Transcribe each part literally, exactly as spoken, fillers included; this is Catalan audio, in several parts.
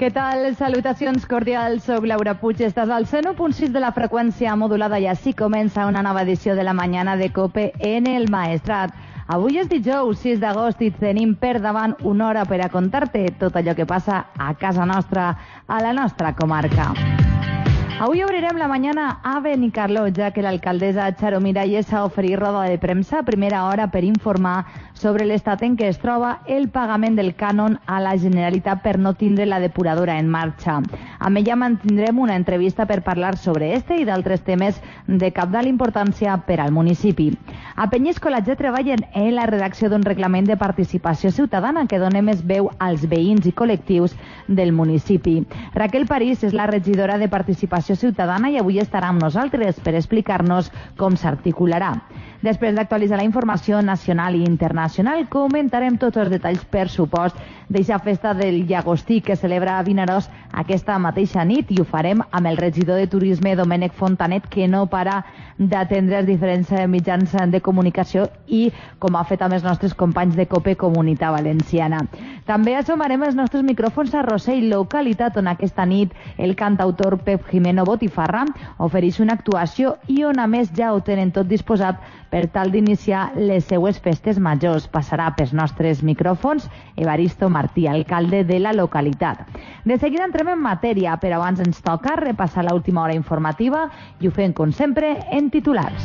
Què tal? Salutacions cordials, soc Laura Puig, estàs al cent u punt sis de la freqüència modulada i així comença una nova edició de la Mañana de COPE en el Maestrat. Avui és dijous, sis d'agost, i tenim per davant una hora per a contar-te tot allò que passa a casa nostra, a la nostra comarca. Avui obrirem la mañana a Benicarló, ja que l'alcaldessa Charo Miralles ha oferit roda de premsa a primera hora per informar sobre l'estat en què es troba el pagament del cànon a la Generalitat per no tindre la depuradora en marxa. Amb ella mantindrem una entrevista per parlar sobre este i d'altres temes de cabdal importància per al municipi. A Penyíscola ja treballen en la redacció d'un reglament de participació ciutadana que doni més veu als veïns i col·lectius del municipi. Raquel París és la regidora de Participació Ciutadana i avui estarà amb nosaltres per explicar-nos com s'articularà. Després d'actualitzar la informació nacional i internacional, comentarem tots els detalls, per supost, d'eixa festa del llagostí que celebra a Vinaròs aquesta mateixa nit, i ho farem amb el regidor de Turisme, Domènec Fontanet, que no para d'atendre els diferents mitjans de comunicació i com ha fet amb els nostres companys de COPE Comunitat Valenciana. També assomarem els nostres micròfons a Rossell, localitat on aquesta nit el cantautor Pep Jimeno Botifarra ofereix una actuació i on a més ja ho tenen tot disposat per tal d'iniciar les seues festes majors. Passarà pels nostres micròfons Evaristo Martí, alcalde de la localitat. De seguida entrem en matèria, però abans ens toca repassar l'última hora informativa i ho fem, com sempre, en titulars.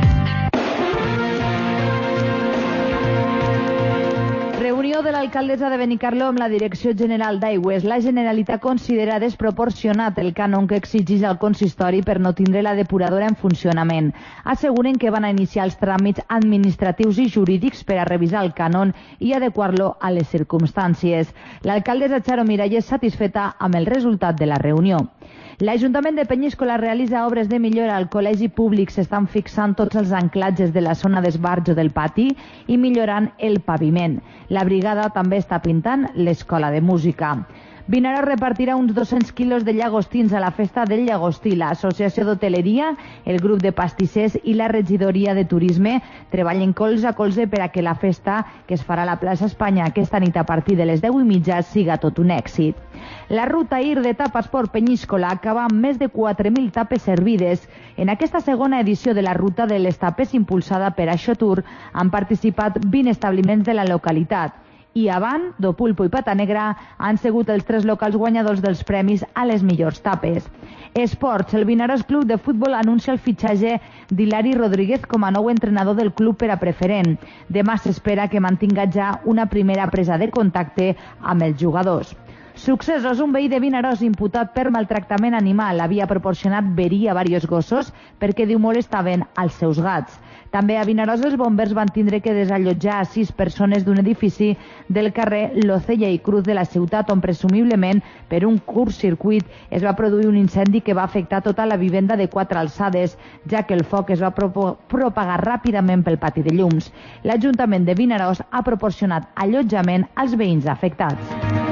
Reunió de l'alcaldessa de Benicarló amb la Direcció General d'Aigües. La Generalitat considera desproporcionat el cànon que exigeix al consistori per no tindre la depuradora en funcionament. Asseguren que van a iniciar els tràmits administratius i jurídics per a revisar el cànon i adequar-lo a les circumstàncies. L'alcaldessa Charo Miralles satisfeta amb el resultat de la reunió. L'Ajuntament de Penyíscola realitza obres de millora al col·legi públic. S'estan fixant tots els anclatges de la zona d'esbarjo del pati i millorant el paviment. La brigada també està pintant l'escola de música. Vinaròs repartirà uns dos-cents quilos de llagostins a la festa del llagostí. L'Associació d'Hoteleria, el grup de pastissers i la regidoria de Turisme treballen colze a colze per a que la festa, que es farà a la plaça Espanya aquesta nit a partir de les deu i mitja, siga tot un èxit. La ruta I R de tapes per Penyíscola acaba amb més de quatre mil tapes servides. En aquesta segona edició de la ruta de les tapes impulsada per Aixotur han participat vint establiments de la localitat. I Avant, Do Pulpo i Pata Negra han sigut els tres locals guanyadors dels premis a les millors tapes. Esports, el Vinaròs Club de Futbol anuncia el fitxatge d'Hilari Rodríguez com a nou entrenador del club per a preferent. Demà s'espera que mantinga ja una primera presa de contacte amb els jugadors. Successos, un veí de Vinaròs imputat per maltractament animal havia proporcionat verí a diversos gossos perquè diu molestaven als seus gats. També a Vinaròs els bombers van tindre que desallotjar a sis persones d'un edifici del carrer Locella i Cruz de la ciutat, on presumiblement per un curt-circuit es va produir un incendi que va afectar tota la vivenda de quatre alçades, ja que el foc es va pro propagar ràpidament pel pati de llums. L'Ajuntament de Vinaròs ha proporcionat allotjament als veïns afectats.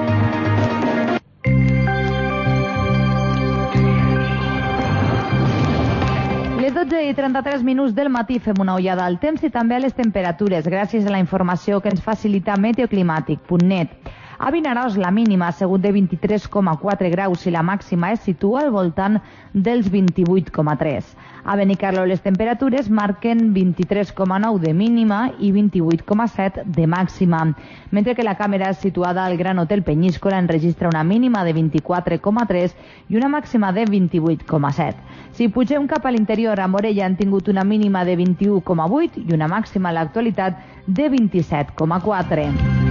dotze i trenta-tres minuts del matí fem una ullada al temps i també a les temperatures, gràcies a la informació que ens facilita meteoclimàtic punt net. A Vinaròs la mínima ha sigut de vint-i-tres coma quatre graus i la màxima es situa al voltant dels vint-i-vuit coma tres. A Benicarló les temperatures marquen vint-i-tres coma nou de mínima i vint-i-vuit coma set de màxima, mentre que la càmera situada al Gran Hotel Penyíscola enregistra una mínima de vint-i-quatre coma tres i una màxima de vint-i-vuit coma set. Si pugem cap a l'interior, a Morella han tingut una mínima de vint-i-u coma vuit i una màxima a l'actualitat de vint-i-set coma quatre.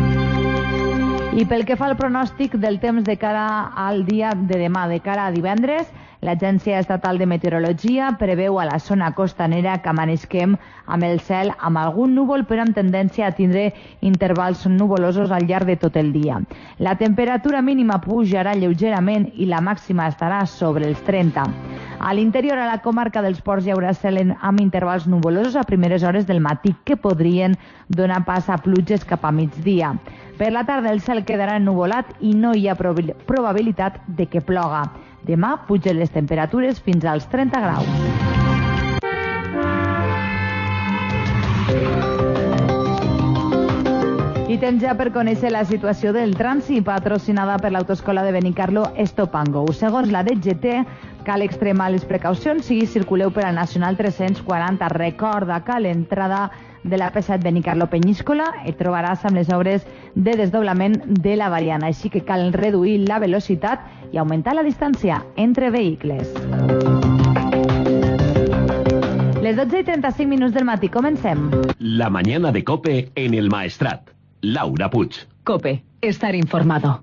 I pel que fa al pronòstic del temps de cara al dia de demà, de cara a divendres, l'Agència Estatal de Meteorologia preveu a la zona costanera que amaneixem amb el cel amb algun núvol, però amb tendència a tindre intervals nuvolosos al llarg de tot el dia. La temperatura mínima pujarà lleugerament i la màxima estarà sobre els trenta. A l'interior, a la comarca dels Ports, hi haurà cel amb intervals nuvolosos a primeres hores del matí que podrien donar pas a pluges cap a migdia. Per la tarda el cel quedarà ennuvolat i no hi ha probabilitat de que ploga. Demà pugen les temperatures fins als trenta graus. I temps ja per conèixer la situació del trànsit patrocinada per l'autoescola de Benicarló Stop and Go. Segons la D G T, cal extremar les precaucions si circuleu per al Nacional tres-cents quaranta. Recorda que a l'entrada de l'A P set Benicarló Penyíscola et trobaràs amb les obres de desdoblament de la variant, així que cal reduir la velocitat i augmentar la distància entre vehicles. Les dotze i trenta-cinc minuts del matí, comencem. La mañana de COPE en el Maestrat. Laura Puig. COPE, estar informado.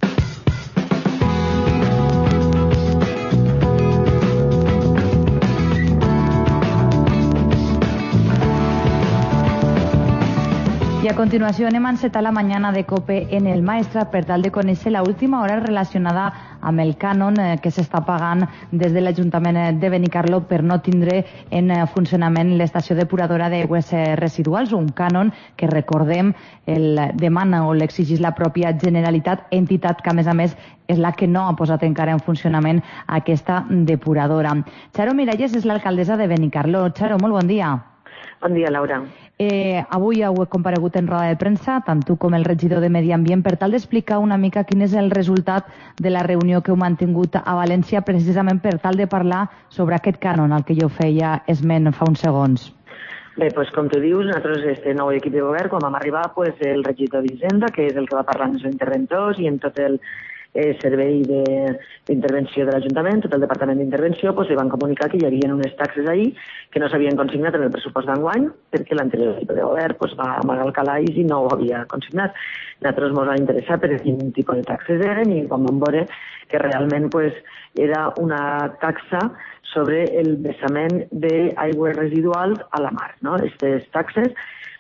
I a continuació anem a encetar la mañana de COPE en el Maestrat per tal de conèixer la última hora relacionada amb el cànon que s'està pagant des de l'Ajuntament de Benicarló per no tindre en funcionament l'estació depuradora d'aigües residuals, un cànon que, recordem, el demana o l'exigís la pròpia Generalitat, entitat que, a més a més, és la que no ha posat encara en funcionament aquesta depuradora. Charo Miralles és l'alcaldessa de Benicarló. Charo, molt bon dia. Bon dia, Laura. Eh, avui heu comparegut en roda de premsa, tant tu com el regidor de Medi Ambient, per tal d'explicar una mica quin és el resultat de la reunió que heu mantingut a València, precisament per tal de parlar sobre aquest cànon al que jo feia esment fa uns segons. Bé, doncs com tu dius, nosaltres, este nou equip de govern, quan vam arribar, pues, el regidor d'Hisenda, que és el que va parlar amb els interventors i en tot el eh, servei d'intervenció de, de l'Ajuntament, tot el departament d'intervenció, pues, li van comunicar que hi havia unes taxes ahir que no s'havien consignat en el pressupost d'enguany perquè l'anterior equip de govern pues, va amagar el calaix i no ho havia consignat. Nosaltres ens va interessar per quin tipus de taxes eren i quan vam veure que realment pues, era una taxa sobre el vessament d'aigües residuals a la mar. No? Aquestes taxes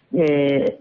eh,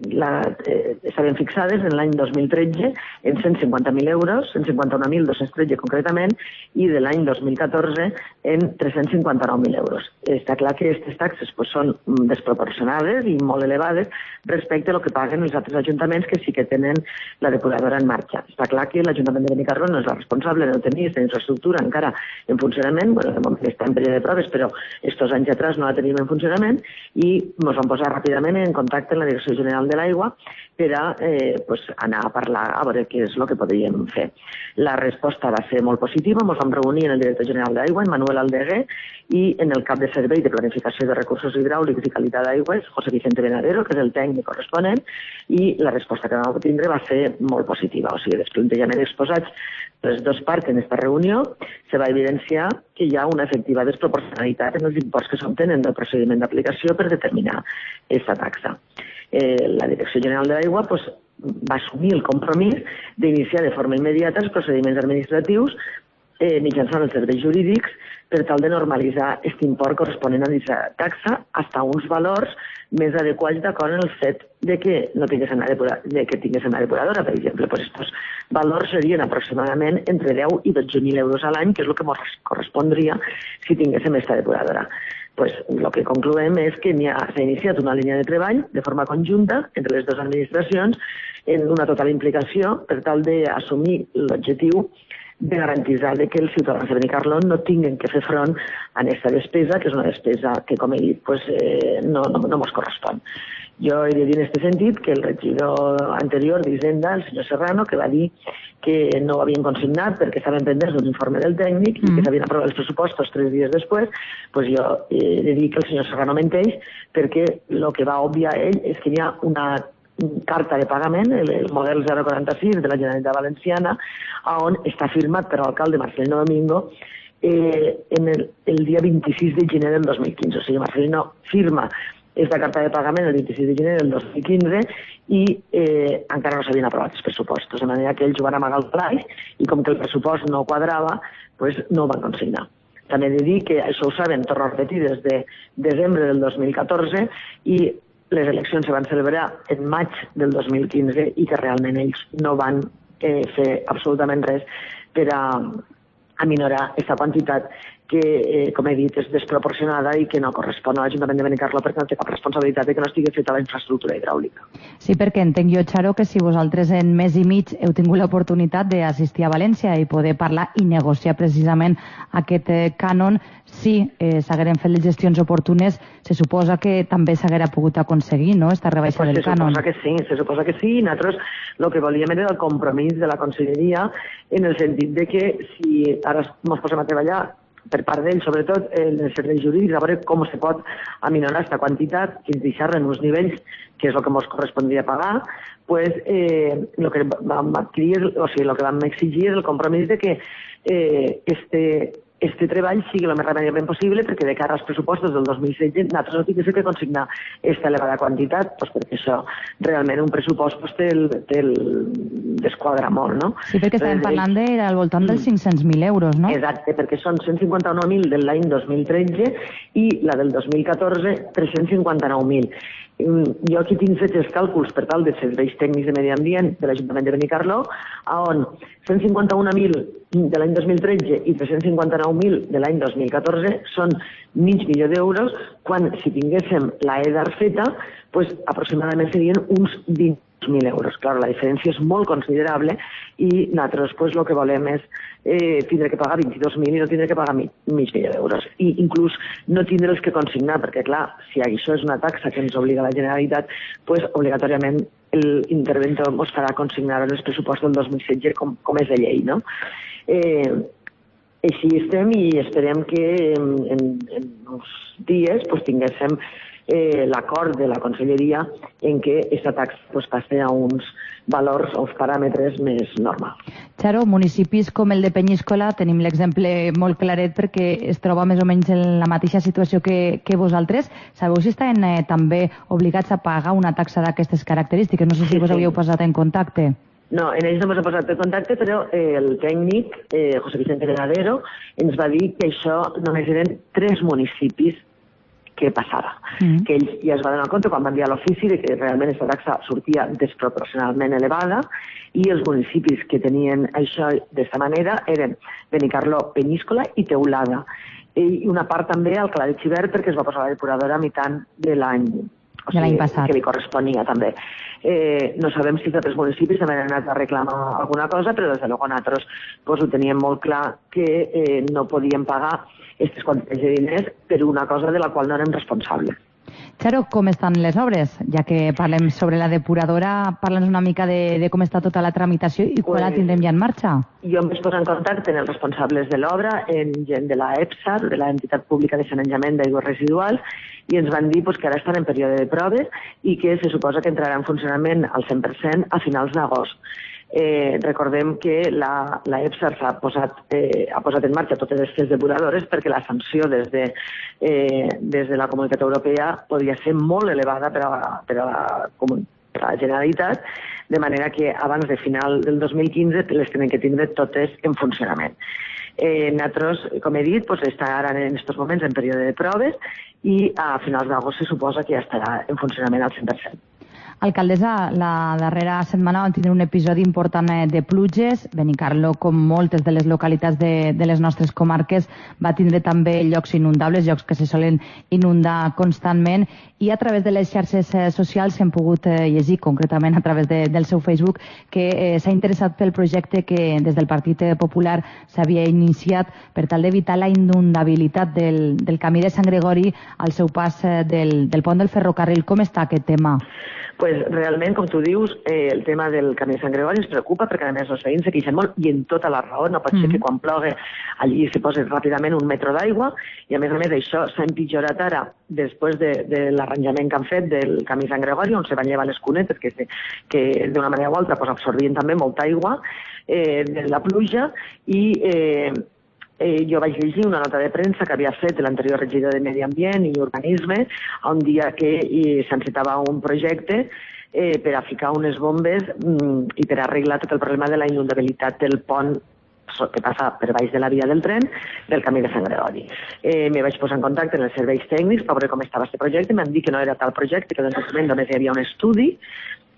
eh, estaven fixades en l'any dos mil tretze en cent cinquanta mil euros, cent cinquanta-un mil dos-cents tretze concretament, i de l'any dos mil catorze en tres-cents cinquanta-nou mil euros. Està clar que aquestes taxes pues, són desproporcionades i molt elevades respecte a el que paguen els altres ajuntaments que sí que tenen la depuradora en marxa. Està clar que l'Ajuntament de Benicarló no és el responsable de no tenir aquesta infraestructura encara en funcionament, bueno, de moment està en període de proves, però estos anys atrás no la tenim en funcionament i ens vam posar ràpidament en contacte amb la Direcció General de l'Aigua per a eh, pues, anar a parlar a veure què és el que podríem fer. La resposta va ser molt positiva, ens vam reunir en el director general d'Aigua, en Manuel Aldeguer, i en el cap de servei de planificació de recursos hidràulics i qualitat d'aigües, José Vicente Benadero, que és el tècnic corresponent, i la resposta que vam obtindre va ser molt positiva. O sigui, dels plantejaments exposats les dues parts en aquesta reunió, se va evidenciar que hi ha una efectiva desproporcionalitat en els imports que s'obtenen del procediment d'aplicació per determinar aquesta taxa. Eh, la Direcció General de l'Aigua pues, va assumir el compromís d'iniciar de forma immediata els procediments administratius eh, mitjançant els serveis jurídics per tal de normalitzar aquest import corresponent a aquesta taxa fins a uns valors més adequats d'acord amb el fet de que no tinguessin una depuradora, de que tinguessin una depuradora, per exemple. Pues estos valors serien aproximadament entre deu i dotze mil euros a l'any, que és el que ens correspondria si tinguéssim aquesta depuradora. Pues, el que concloem és que s'ha iniciat una línia de treball de forma conjunta entre les dues administracions en una total implicació per tal d'assumir l'objectiu de garantir que els ciutadans de Benicarló no tinguin que fer front a aquesta despesa, que és una despesa que, com he dit, pues, eh, no, no, no ens correspon. Jo he de dir en aquest sentit que el regidor anterior d'Hisenda, el senyor Serrano, que va dir que no ho havien consignat perquè estaven pendents d'un informe del tècnic mm. i que s'havien aprovat els pressupostos tres dies després, pues jo he de dir que el senyor Serrano menteix perquè el que va obviar ell és que hi ha una carta de pagament, el, el model zero quaranta-sis de la Generalitat Valenciana, on està firmat per l'alcalde Marcelino Domingo eh, en el, el dia vint-i-sis de gener del dos mil quinze. O sigui, Marcelino firma aquesta carta de pagament el vint-i-sis de gener del dos mil quinze i eh, encara no s'havien aprovat els pressupostos, de manera que ells ho van amagar al calaix i com que el pressupost no quadrava, pues no ho van consignar. També he de dir que això ho saben, torno a repetir, des de desembre del dos mil catorze i les eleccions se van celebrar en maig del dos mil quinze i que realment ells no van eh, fer absolutament res per a, a minorar aquesta quantitat que, eh, com he dit, és desproporcionada i que no correspon a l'Ajuntament de Benicarló perquè no té cap responsabilitat de que no estigui feta la infraestructura hidràulica. Sí, perquè entenc jo, Xaro, que si vosaltres en mes i mig heu tingut l'oportunitat d'assistir a València i poder parlar i negociar precisament aquest eh, cànon, si eh, s'hagueren fet les gestions oportunes, se suposa que també s'haguera pogut aconseguir, no?, esta rebaixa pues del cànon. Se suposa que sí, se suposa que sí, i nosaltres el que volíem era el compromís de la Conselleria en el sentit de que si ara ens posem a treballar per part d'ells, sobretot en els serveis jurídics, a veure com se pot aminorar aquesta quantitat fins deixar-la en uns nivells que és el que ens correspondria pagar, pues, eh, el que vam adquirir, o sigui, el que vam exigir és el compromís de que eh, este este treball sigui el més ràpidament possible perquè de cara als pressupostos del dos mil setze nosaltres no tinguéssim que consignar aquesta elevada quantitat, doncs perquè això realment un pressupost pues, té el, té el desquadra molt, no? Sí, perquè estàvem parlant de, al voltant dels cinc-cents mil euros, no? Exacte, perquè són cent cinquanta-nou mil de l'any dos mil tretze i la del dos mil catorze tres-cents cinquanta-nou mil. Jo aquí tinc fet els càlculs per tal de serveis tècnics de medi ambient de l'Ajuntament de Benicarló, on cent cinquanta-un mil de l'any dos mil tretze i tres-cents cinquanta-nou mil de l'any dos mil catorze són mig milió d'euros, quan si tinguéssim la E D A R feta, pues, aproximadament serien uns vint mil euros. Clar, la diferència és molt considerable i nosaltres pues, el que volem és eh, tindre que pagar vint-i-dos mil i no tindre que pagar mig, mig milió d'euros. I inclús no tindre els que consignar, perquè clar, si això és una taxa que ens obliga la Generalitat, pues, obligatòriament l'interventor ens farà consignar els pressupostos del dos mil setze com, com és de llei, no? Eh, així estem i esperem que en, en, en uns dies pues, tinguéssim eh, l'acord de la Conselleria en què aquesta taxa pues, passi a uns valors o uns paràmetres més normals. Xaro, municipis com el de Penyíscola tenim l'exemple molt claret perquè es troba més o menys en la mateixa situació que, que vosaltres. Sabeu si estan eh, també obligats a pagar una taxa d'aquestes característiques? No sé si sí, vos sí. havíeu posat en contacte. No, en ells no ens ha posat en contacte, però eh, el tècnic, eh, José Vicente Ganadero, ens va dir que això només eren tres municipis que passava. Mm. Que ells ja es va donar compte quan van enviar l'ofici de que realment aquesta taxa sortia desproporcionalment elevada i els municipis que tenien això d'aquesta manera eren Benicarló, Penyíscola i Teulada. I una part també al Clar de Xivert perquè es va posar la depuradora a mitjan de l'any o sigui, passat. Que li corresponia també. Eh, no sabem si altres municipis també han anat a reclamar alguna cosa, però des de luego nosaltres pues, ho teníem molt clar que eh, no podíem pagar aquestes quantitats de diners per una cosa de la qual no érem responsables. Xaro, com estan les obres? Ja que parlem sobre la depuradora, parla'ns una mica de, de com està tota la tramitació i quan pues, la tindrem ja en marxa. Jo em vaig posar en contacte amb els responsables de l'obra, en gent de la EPSA, de l'Entitat Pública de Sanejament d'Aigües Residuals, i ens van dir pues, que ara estan en període de proves i que se suposa que entrarà en funcionament al cent per cent a finals d'agost. Eh, recordem que la, la EPSA ha posat, eh, ha posat en marxa totes aquestes depuradores perquè la sanció des de, eh, des de la Comunitat Europea podia ser molt elevada per a, per a, la, per a la Generalitat, de manera que abans de final del dos mil quinze les tenen que tindre totes en funcionament. Eh, nosaltres, com he dit, pues, està ara en aquests moments en període de proves i a finals d'agost se suposa que ja estarà en funcionament al cent per cent. Alcaldessa, la darrera setmana vam tenir un episodi important de pluges. Benicarló, com moltes de les localitats de, de les nostres comarques, va tindre també llocs inundables, llocs que se solen inundar constantment, i a través de les xarxes socials hem pogut llegir, concretament a través de, del seu Facebook, que eh, s'ha interessat pel projecte que des del Partit Popular s'havia iniciat per tal d'evitar la inundabilitat del, del camí de Sant Gregori al seu pas del, del pont del ferrocarril. Com està aquest tema? Pues realment, com tu dius, eh, el tema del camí de Sant Gregori ens preocupa perquè a més els veïns se queixen molt i en tota la raó. No pot ser mm. que quan plogue allí se posi ràpidament un metro d'aigua i a més a més això s'ha empitjorat ara després de, de l'arranjament que han fet del camí de Sant Gregori on se van llevar les cunetes que, que d'una manera o altra pues, absorbien també molta aigua eh, de la pluja i eh, Eh, jo vaig llegir una nota de premsa que havia fet l'anterior regidor de Medi Ambient i Urbanisme un dia que s'encetava un projecte eh, per a ficar unes bombes mm, i per arreglar tot el problema de la inundabilitat del pont que passa per baix de la via del tren del camí de Sant Gregori. Eh, me vaig posar en contacte amb els serveis tècnics per veure com estava aquest projecte, m'han dit que no era tal projecte, que en aquest moment només hi havia un estudi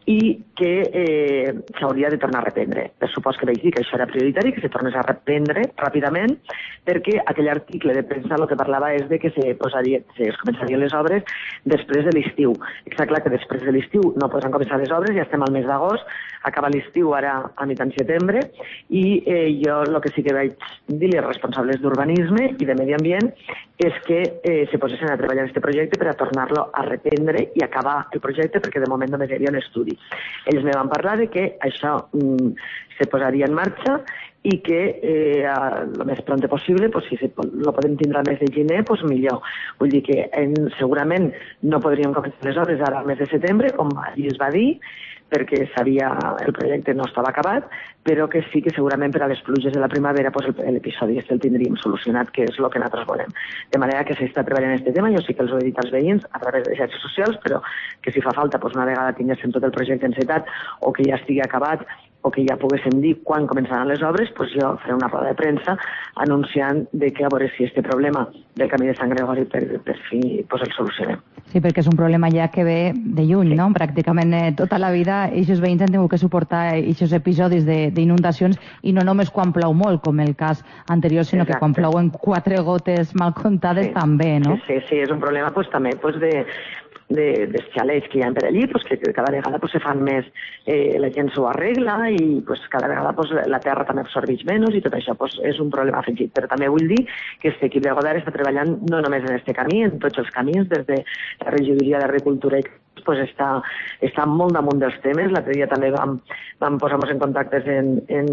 i que eh, s'hauria de tornar a reprendre. Per supòs que vaig dir que això era prioritari, que se tornés a reprendre ràpidament, perquè aquell article de premsa el que parlava és de que se posaria, se es començarien les obres després de l'estiu. Està clar que després de l'estiu no podran començar les obres, ja estem al mes d'agost, acaba l'estiu ara a mitjan setembre, i eh, jo el que sí que vaig dir als responsables d'urbanisme i de medi ambient és que eh, se posessin a treballar en aquest projecte per a tornar-lo a reprendre i acabar el projecte, perquè de moment només hi havia un estudi. Ells me van parlar de que això mm, se posaria en marxa i que eh, el més pront possible, pues, si lo podem tindre al mes de gener, pues, millor. Vull dir que en, segurament no podríem començar les obres ara al mes de setembre, com allí es va dir, perquè sabia el projecte no estava acabat, però que sí que segurament per a les pluges de la primavera pues, l'episodi este el tindríem solucionat, que és el que nosaltres volem. De manera que s'està treballant en aquest tema, jo sí que els ho he dit als veïns a través de xarxes socials, però que si fa falta pues, una vegada tinguéssim tot el projecte encetat o que ja estigui acabat o que ja poguéssim dir quan començaran les obres, pues jo faré una roda de premsa anunciant de que a veure si este problema del camí de Sant Gregori per, per fi pues, el solucionem. Sí, perquè és un problema ja que ve de lluny, sí. No? Pràcticament eh, tota la vida aquests veïns han tingut que suportar aquests episodis d'inundacions i no només quan plou molt, com el cas anterior, sinó Exacte. Que quan plouen quatre gotes mal comptades sí. també, no? Sí, sí, sí, és un problema pues, també pues, de de, dels xalets que hi ha per allí, pues, que cada vegada pues, se fan més, eh, la gent s'ho arregla i pues, cada vegada pues, la terra també absorbeix menys i tot això pues, és un problema afegit. Però també vull dir que aquest equip de govern està treballant no només en aquest camí, en tots els camins, des de la regidoria d'Agricultura i pues, està, està molt damunt dels temes. L'altre dia també vam, vam posar-nos en contactes en, en,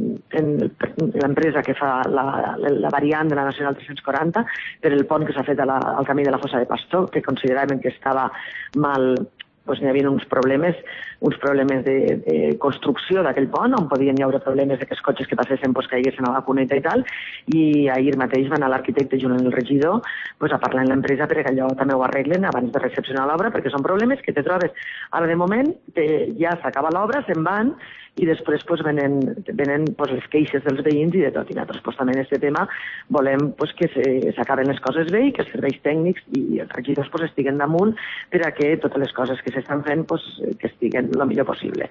en l'empresa que fa la, la, la variant de la Nacional tres-cents quaranta per el pont que s'ha fet a la, al camí de la Fossa de Pastor, que consideraven que estava mal, doncs n'hi havia uns problemes, uns problemes de, de construcció d'aquell pont, on podien hi haure problemes de que els cotxes que passessin pues, caiguessin a la cuneta i tal, i ahir mateix van a l'arquitecte junt amb el regidor pues, a parlar amb l'empresa perquè allò també ho arreglen abans de recepcionar l'obra, perquè són problemes que te trobes. Ara de moment te, ja s'acaba l'obra, se'n van, i després pues, venen, venen pues, les queixes dels veïns i de tot. I nosaltres pues, també en aquest tema volem pues, que s'acaben les coses bé i que els serveis tècnics i els regidors pues, estiguen damunt per a que totes les coses que s'estan fent pues, que estiguen el millor possible.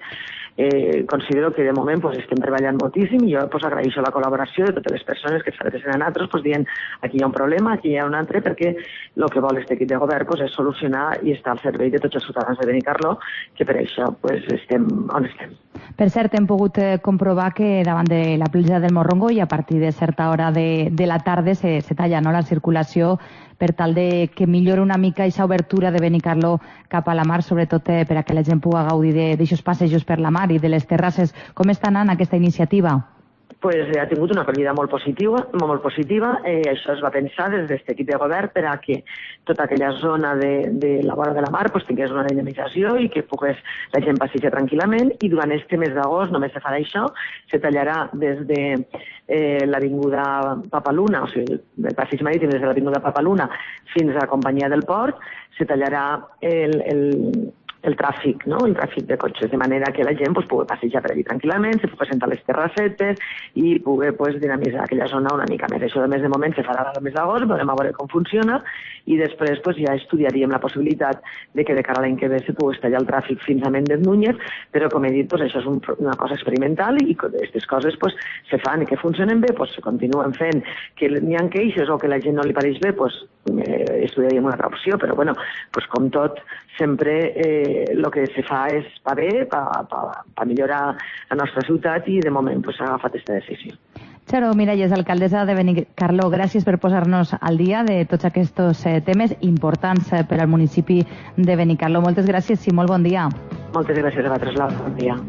Eh, considero que de moment pues, estem treballant moltíssim i jo pues, agraeixo la col·laboració de totes les persones que s'adrecen a nosaltres pues, dient aquí hi ha un problema, aquí hi ha un altre, perquè el que vol aquest equip de govern pues, és solucionar i estar al servei de tots els ciutadans de Benicarló, que per això pues, estem on estem. Per cert, hem pogut eh, comprovar que davant de la platja del Morrongo i a partir de certa hora de, de la tarda se, se talla no, la circulació per tal de que millori una mica aquesta obertura de Benicarló cap a la mar, sobretot eh, per a que la gent pugui gaudir d'aixòs passejos per la mar i de les terrasses. Com està anant aquesta iniciativa? Pues ha tingut una acollida molt positiva, molt positiva. Eh, això es va pensar des d'aquest equip de govern per a que tota aquella zona de, de la vora de la mar pues, tingués una dinamització i que pogués la gent passejar tranquil·lament, i durant este mes d'agost només se farà això, se tallarà des de eh, l'avinguda Papaluna, o sigui, el passeig marítim des de l'avinguda Papaluna fins a la companyia del port, se tallarà el, el el tràfic, no? El tràfic de cotxes, de manera que la gent pues, pugui passejar per allí tranquil·lament, se pugui sentar a les terrassetes i pugui pues, dinamitzar aquella zona una mica més. Això de més de moment se farà al mes d'agost, veurem a veure com funciona i després pues, ja estudiaríem la possibilitat de que de cara a l'any que ve se pugui tallar el tràfic fins a Méndez Núñez, però com he dit, pues, això és un, una cosa experimental i aquestes coses pues, se fan i que funcionen bé, pues, se continuen fent. Que n'hi ha queixes o que la gent no li pareix bé, pues, eh, estudiaríem una altra opció, però bueno, pues, com tot, sempre eh, el que se fa és va bé, per pa, pa millorar la nostra ciutat i de moment s'ha pues, agafat aquesta decisió. Charo Miralles, alcaldessa de Benicarló, gràcies per posar-nos al dia de tots aquests eh, temes importants eh, per al municipi de Benicarló. Moltes gràcies i molt bon dia. Moltes gràcies a vosaltres, Laura. Bon dia.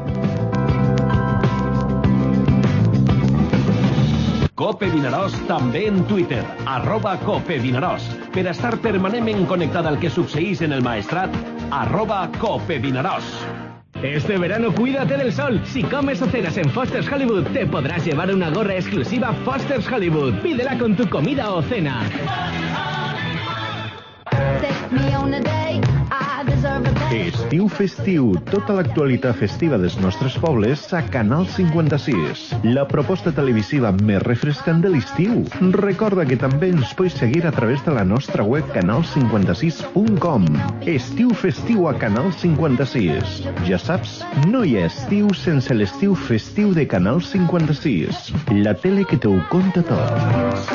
Cope Vinaròs també en Twitter, arroba Cope Vinaròs, per estar permanentment connectada al que succeís en el Maestrat, arroba Cope Vinaròs. Este verano cuídate del sol. Si comes o cenas en Foster's Hollywood, te podrás llevar una gorra exclusiva Foster's Hollywood. Pídela con tu comida o cena. Take me on a day, I deserve a day. Estiu festiu, tota l'actualitat festiva dels nostres pobles a Canal cinquanta-sis. La proposta televisiva més refrescant de l'estiu. Recorda que també ens pots seguir a través de la nostra web canal cinquanta sis punt com. Estiu festiu a Canal cinquanta-sis. Ja saps, no hi ha estiu sense l'estiu festiu de Canal cinquanta-sis. La tele que te ho conta tot.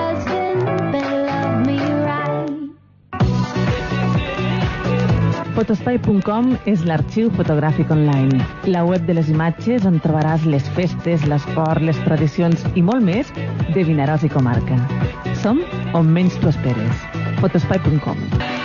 Fotospai punt com és l'arxiu fotogràfic online, la web de les imatges on trobaràs les festes, l'esport, les tradicions i molt més de Vinaròs i comarca. Som on menys t'ho esperes. Fotospai punt com.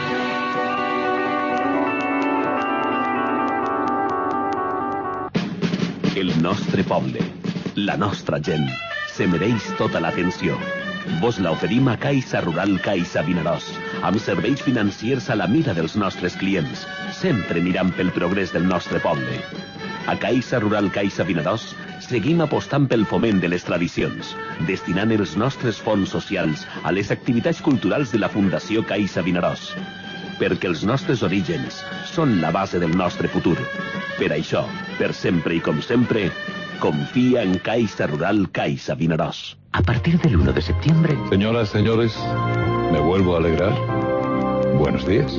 El nostre poble, la nostra gent, se mereix tota l'atenció. Vos la oferim a Caixa Rural Caixa Vinaròs, amb serveis financiers a la mida dels nostres clients, sempre mirant pel progrés del nostre poble. A Caixa Rural Caixa Vinaròs seguim apostant pel foment de les tradicions, destinant els nostres fons socials a les activitats culturals de la Fundació Caixa Vinaròs, perquè els nostres orígens són la base del nostre futur. Per això, per sempre i com sempre, confía en Caixa Rural Caixa Vinaròs. A partir del uno de septiembre... Señoras, señores, me vuelvo a alegrar. Buenos días.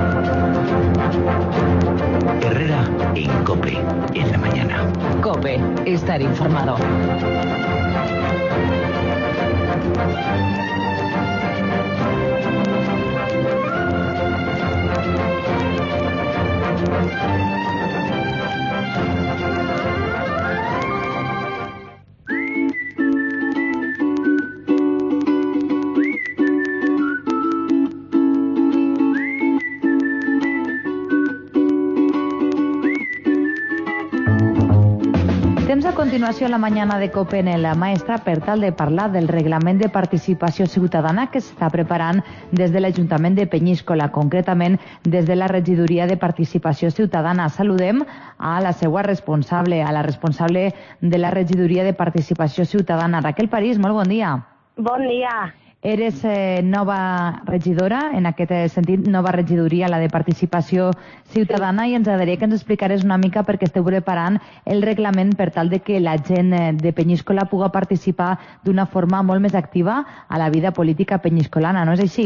Herrera en COPE, en la mañana. COPE, estar informado. Temps a continuació la mañana de COPE en la Maestra per tal de parlar del reglament de participació ciutadana que s'està preparant des de l'Ajuntament de Penyíscola, concretament des de la Regidoria de Participació Ciutadana. Saludem a la seva responsable, a la responsable de la Regidoria de Participació Ciutadana, Raquel París. Molt bon dia. Bon dia. Eres eh, nova regidora, en aquest sentit, nova regidoria, la de Participació Ciutadana, sí. I ens agradaria que ens explicares una mica perquè esteu preparant el reglament per tal de que la gent de Penyíscola pugui participar d'una forma molt més activa a la vida política penyiscolana, no és així?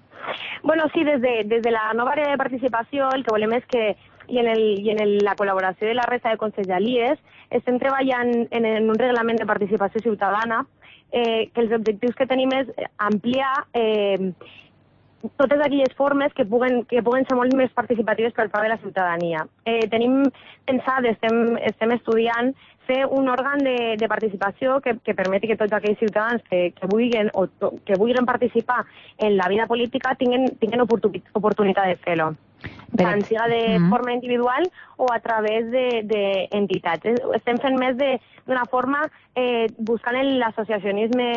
Bueno, sí, des de, des de la nova àrea de participació el que volem és que, i en, el, i en el, la col·laboració de la resta de conselleries, estem treballant en, en un reglament de participació ciutadana Eh, que els objectius que tenim és ampliar eh, totes aquelles formes que puguen, que puguen ser molt més participatives per part de la ciutadania. Eh, tenim pensat, estem, estem estudiant, fer un òrgan de, de participació que, que permeti que tots aquells ciutadans que, que, vulguin, o to, que vulguin participar en la vida política tinguin, tinguin oportunitat de fer-ho. Tant siga de mm. forma individual o a través d'entitats. De, de Estem fent més d'una forma eh, buscant l'associacionisme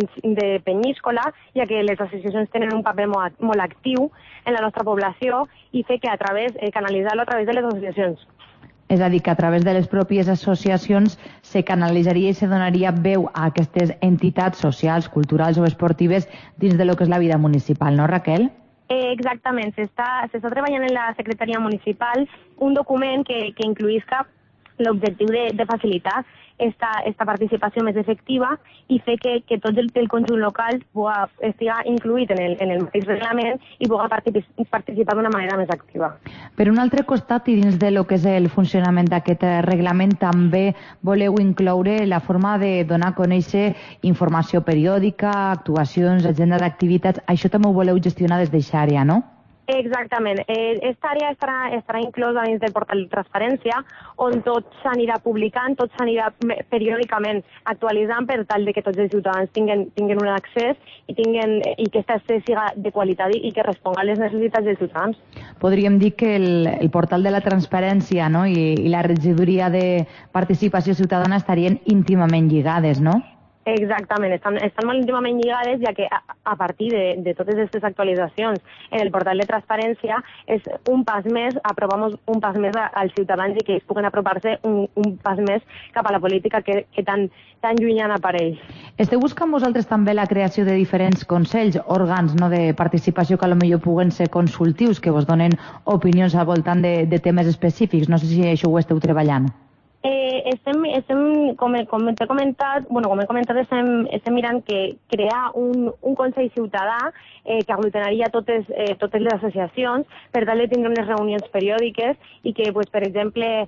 de Penyíscola, ja que les associacions tenen un paper molt, molt actiu en la nostra població i fer que a través, eh, canalitzar-lo a través de les associacions. És a dir, que a través de les pròpies associacions se canalitzaria i se donaria veu a aquestes entitats socials, culturals o esportives dins de lo que és la vida municipal, no, Raquel? Eh, exactament, s'està treballant en la Secretaria Municipal un document que, que incluïsca l'objectiu de, de facilitar esta, esta participació més efectiva i fer que, que tot el, el conjunt local estigui incluït en el, en el mateix reglament i pugui participar d'una manera més activa. Per un altre costat, i dins de lo que és el funcionament d'aquest reglament, també voleu incloure la forma de donar a conèixer informació periòdica, actuacions, agenda d'activitats. Això també ho voleu gestionar des d'eixa àrea, no? Exactament. Aquesta àrea estarà, estarà inclosa dins del portal de transparència, on tot s'anirà publicant, tot s'anirà periòdicament actualitzant per tal de que tots els ciutadans tinguin, tinguin un accés i, tinguin, i que aquest accés siga de qualitat i que responga a les necessitats dels ciutadans. Podríem dir que el, el portal de la transparència, no? I, i la regidoria de participació ciutadana estarien íntimament lligades, no? Exactament, estan, estan molt íntimament lligades, ja que a, a partir de, de totes aquestes actualitzacions en el portal de transparència és un pas més, aprovamos un pas més als ciutadans i que ells puguen apropar-se un, un pas més cap a la política que, que tan, tan llunyana per ells. Esteu buscant vosaltres també la creació de diferents consells, òrgans no, de participació que potser puguen ser consultius, que vos donen opinions al voltant de, de temes específics. No sé si això ho esteu treballant. Eh, estem, estem, com, com t'he comentat, bueno, com he comentat, estem, estem mirant que crear un, un Consell Ciutadà eh, que aglutinaria totes, eh, totes les associacions per tal de tindre unes reunions periòdiques i que, pues, per exemple,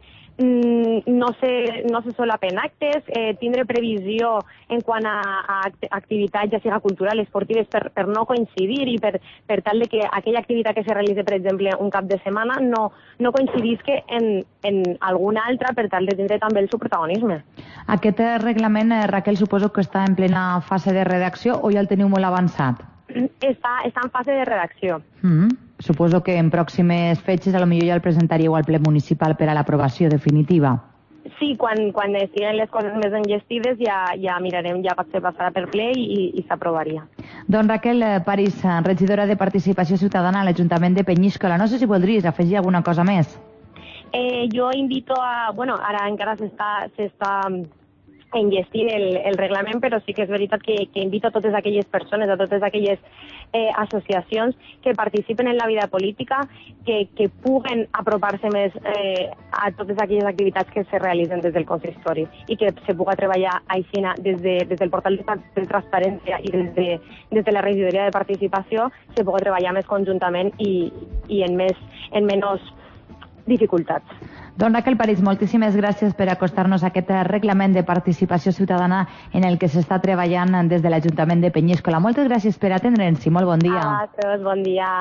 no se, no se solapen actes, eh, tindre previsió en quant a, a activitats, ja siga cultural, esportives, per, per no coincidir i per, per tal de que aquella activitat que se realitzi, per exemple, un cap de setmana no, no coincidisque en, en alguna altra per tal de tindre també el seu protagonisme. Aquest reglament, eh, Raquel, suposo que està en plena fase de redacció o ja el teniu molt avançat? Està, està en fase de redacció. Mm-hmm. Suposo que en pròximes fetges a lo millor ja el presentaríeu al ple municipal per a l'aprovació definitiva. Sí, quan, quan estiguen les coses més enllestides ja, ja mirarem, ja potser passarà per ple i, i s'aprovaria. Doncs Raquel París, regidora de Participació Ciutadana a l'Ajuntament de Penyíscola. No sé si voldries afegir alguna cosa més. Eh, jo invito a... Bueno, ara encara s'està... s'està enllestint el, el reglament, però sí que és veritat que, que invito a totes aquelles persones, a totes aquelles eh, associacions que participen en la vida política, que, que puguen apropar-se més eh, a totes aquelles activitats que se realitzen des del consistori i que se puga treballar aixina des, de, des del portal de transparència i des de, des de la regidoria de participació, se puga treballar més conjuntament i, i en, més, en menys dificultats. Doncs Raquel París, moltíssimes gràcies per acostar-nos a aquest reglament de participació ciutadana en el que s'està treballant des de l'Ajuntament de Penyíscola. Moltes gràcies per atendre'ns i molt bon dia. A tots, bon dia.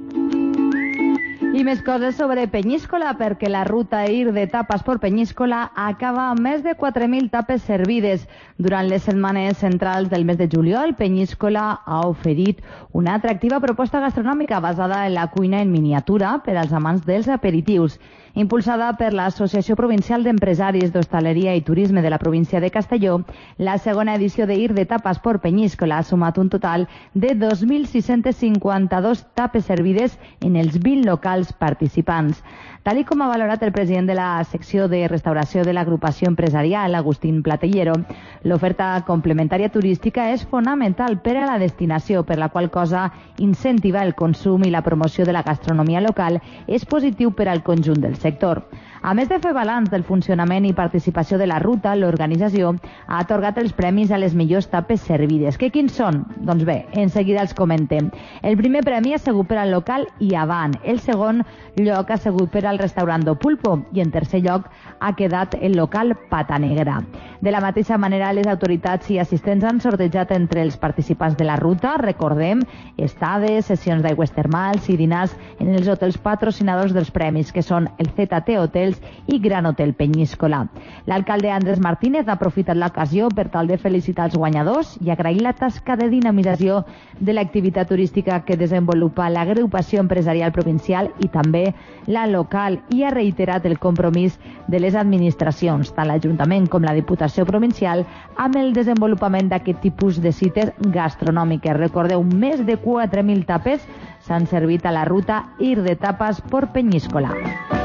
I més coses sobre Penyíscola, perquè la ruta I R de Tapes per Penyíscola acaba amb més de quatre mil tapes servides. Durant les setmanes centrals del mes de juliol, Penyíscola ha oferit una atractiva proposta gastronòmica basada en la cuina en miniatura per als amants dels aperitius. Impulsada per l'Associació Provincial d'Empresaris d'Hostaleria i Turisme de la província de Castelló, la segona edició de I R de Tapes per Penyíscola ha sumat un total de dos mil sis-cents cinquanta-dos tapes servides en els vint locals participants. Tal com ha valorat el president de la secció de restauració de l'agrupació empresarial, Agustín Platellero, l'oferta complementària turística és fonamental per a la destinació, per la qual cosa incentivar el consum i la promoció de la gastronomia local és positiu per al conjunt del sector. A més de fer balanç del funcionament i participació de la ruta, l'organització ha atorgat els premis a les millors tapes servides. Que quins són? Doncs bé, en seguida els comentem. El primer premi ha sigut per al local I Avant, el segon lloc ha sigut per al restaurant Do Pulpo i en tercer lloc ha quedat el local Pata Negra. De la mateixa manera, les autoritats i assistents han sortejat entre els participants de la ruta, recordem, estades, sessions d'aigües termals i dinars en els hotels patrocinadors dels premis, que són el Z T Hotels i Gran Hotel Penyíscola. L'alcalde Andrés Martínez ha aprofitat l'ocasió per tal de felicitar els guanyadors i agrair la tasca de dinamització de l'activitat turística que desenvolupa l'agrupació empresarial provincial i també la local, i ha reiterat el compromís de les administracions, tant l'Ajuntament com la Diputació Provincial, amb el desenvolupament d'aquest tipus de cites gastronòmiques. Recordeu, més de quatre mil tapes s'han servit a la ruta I R de Tapes per Penyíscola.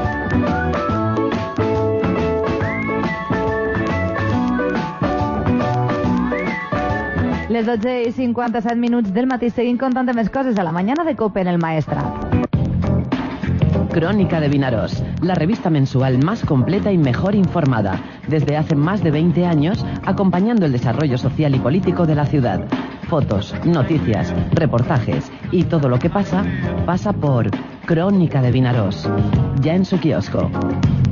Les dotze i cinquanta-set minuts del matí seguim contant de més coses a la mañana de COPE en el Maestrat. Crónica de Vinaroz, la revista mensual más completa y mejor informada, desde hace más de veinte años, acompañando el desarrollo social y político de la ciudad. Fotos, noticias, reportajes y todo lo que pasa, pasa por Crónica de Vinaroz, ya en su kiosco.